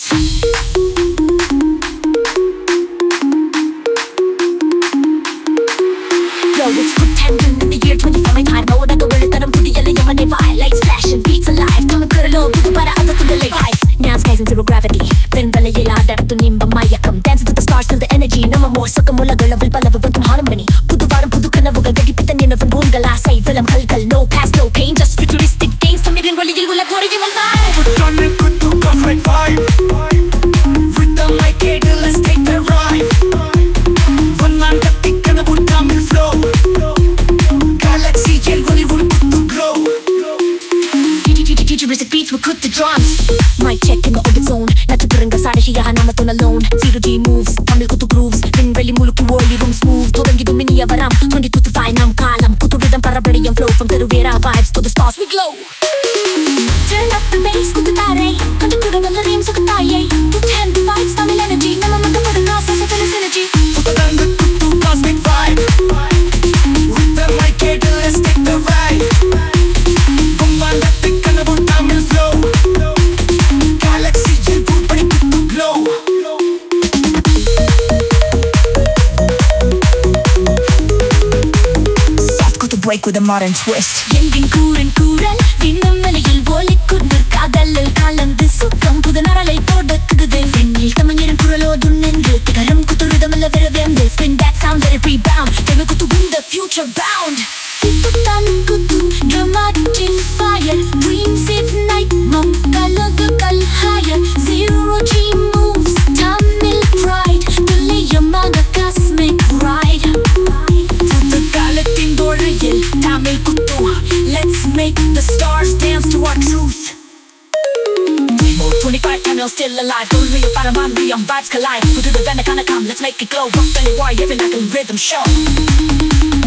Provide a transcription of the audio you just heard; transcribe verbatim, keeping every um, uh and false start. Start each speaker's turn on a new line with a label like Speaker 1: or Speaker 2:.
Speaker 1: it's pretending in the year twenty-five I know that the world that I'm putting yellow on my vibe. Lights flashing, beats alive. Don't cut it low, put para other to the light. Now skies in zero gravity. Then valley yela that to nimba mayakam. Dancing to the stars, feel the energy. No more sukamula level palavu from harmony. Pudu varam pudu kanavugal gadi pitani na vungala say film kalkal. No past, no pain, just futuristic gains. Tamirin wali yilula pori yimal vibe.
Speaker 2: Put on a good to perfect vibe. With the mic, let's take the ride. One man that think and would come and flow. Galaxy yell when it would put to glow.
Speaker 1: Futuristic beats will cut the drums. Mic check in the orbit zone. Natuturinga sada siya hanamatun alone. Zero G moves, tamil kutu grooves. Rin really muluk world room smooth. Todang gidu mini avaram. twenty-two to five nam kalam. Kutu rhythm para brilliant flow. From the Rivera vibes to the stars we glow. Turn up the bass, kutu tare. Kandu kuda valla ream sukataye. Put hand the vibes, tamil energy. Nama manda pada nasa sa feel synergy.
Speaker 2: Put on the good to cosmic vibe. With the mic, let's take the ride. One man that think and would come and flow. Galaxy yell when it put to glow. Soft kutu break with a modern twist.
Speaker 1: எங்கின் Kooran கூறல் விண்ணும் மலையில் ஒலிக்குண்டு காதலில் கலந்து சுகம் புது நரலை தொடக்குது விண்ணில் தமிழரின் குரலோ துண்ணென்று திகரம் குத்துருதமல்ல விரவேந்து spin that sound let it rebound தேவை குத்து win the future bound சித்துத்தான் குத்து dramatic fire dreams ignite mom கலவுகள் higher zero G moves Tamil pride துல்லியமாக cosmic ride
Speaker 2: புது காலத்தின் தோழியில் தமிழ் குத்து. Let's make the stars dance to our truth. Mode twenty-five, Tamil still alive. Don't real para man, we on vibes collide. Put to the Venekanakam, let's make it glow. Rock belly warrior, every like a rhythm show.